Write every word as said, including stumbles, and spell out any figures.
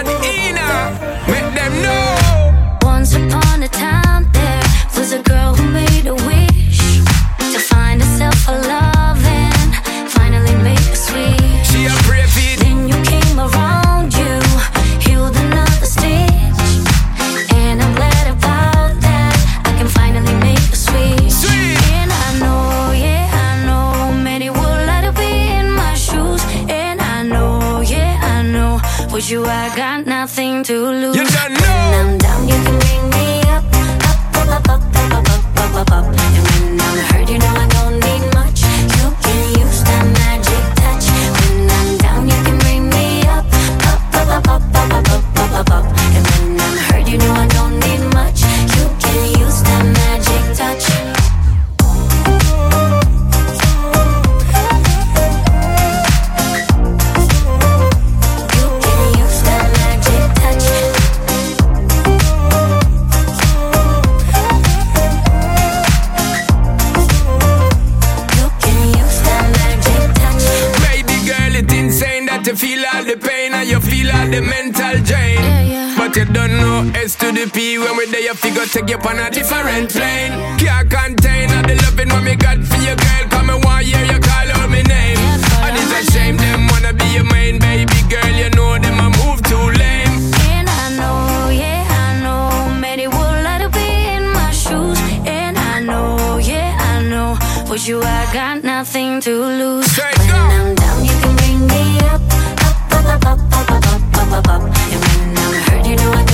bad Ina, make them know. Once upon a time there was a girl who made a wish to find herself a love and finally make a switch. She a pray for it. Then you came around, you healed another stitch, and I'm glad about that. I can finally make a switch. Sweet. And I know, yeah, I know many would like to be in my shoes. And I know, yeah, I know with you I got nothing to lose. You don't know. When I'm down, you can bring me up, up, up, up, up, up, up, up, up, up. And when I'm hurt, you know I don't need much. You can use that magic touch. When I'm down, you can bring me up, up, up, up, up, up, up, up, up, up, up. And when I'm hurt, you know I don't need much. You can use that magic touch. You can use that magic touch. You can use that magic touch. Baby girl, it's insane that you feel all the pain and you feel all the mental drain. Yeah, yeah. But you don't know S to the P. When we're there, you figure take you on a different plane. Can't contain all the loving what me got for you, girl. Come and one year you call out my name. Yeah, And it's a shame them wanna be your main baby girl. You know them a move too lame. And I know, yeah, I know many would like to be in my shoes. And I know, yeah, I know with you I got nothing to lose. Straight When go. I'm down, you can bring me up, up, up, up, up, up, up, up, up, up. And when I'm hurt, you know I